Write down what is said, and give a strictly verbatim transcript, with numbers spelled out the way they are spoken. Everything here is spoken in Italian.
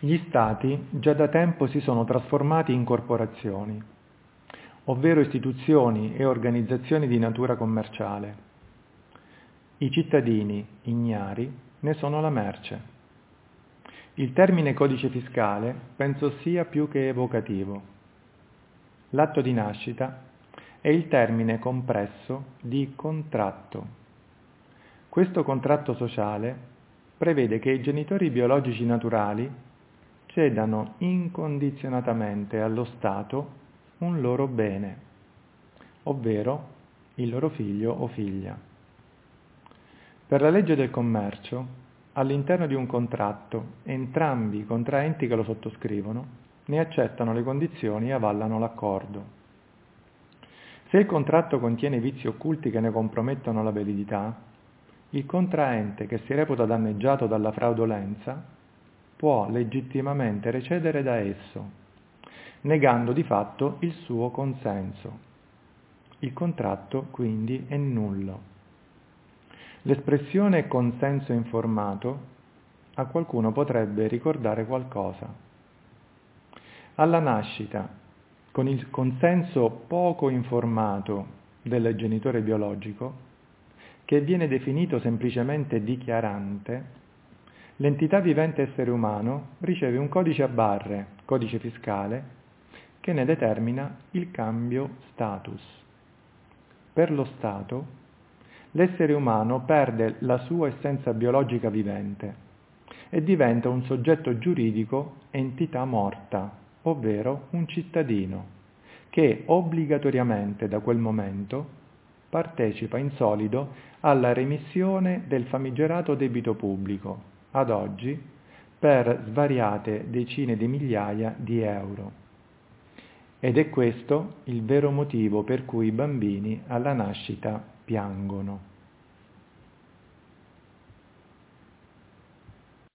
Gli Stati già da tempo si sono trasformati in corporazioni, ovvero istituzioni e organizzazioni di natura commerciale. I cittadini, ignari, ne sono la merce. Il termine codice fiscale penso sia più che evocativo. L'atto di nascita è il termine compresso di contratto. Questo contratto sociale prevede che i genitori biologici naturali cedano incondizionatamente allo Stato un loro bene, ovvero il loro figlio o figlia. Per la legge del commercio, all'interno di un contratto, entrambi i contraenti che lo sottoscrivono ne accettano le condizioni e avallano l'accordo. Se il contratto contiene vizi occulti che ne compromettono la validità, il contraente che si reputa danneggiato dalla fraudolenza può legittimamente recedere da esso, negando di fatto il suo consenso. Il contratto quindi è nullo. L'espressione consenso informato a qualcuno potrebbe ricordare qualcosa. Alla nascita, con il consenso poco informato del genitore biologico, che viene definito semplicemente dichiarante, l'entità vivente essere umano riceve un codice a barre, codice fiscale, che ne determina il cambio status. Per lo Stato, l'essere umano perde la sua essenza biologica vivente e diventa un soggetto giuridico entità morta, ovvero un cittadino, che obbligatoriamente da quel momento partecipa in solido alla remissione del famigerato debito pubblico, ad oggi per svariate decine di migliaia di euro. Ed è questo il vero motivo per cui i bambini alla nascita piangono.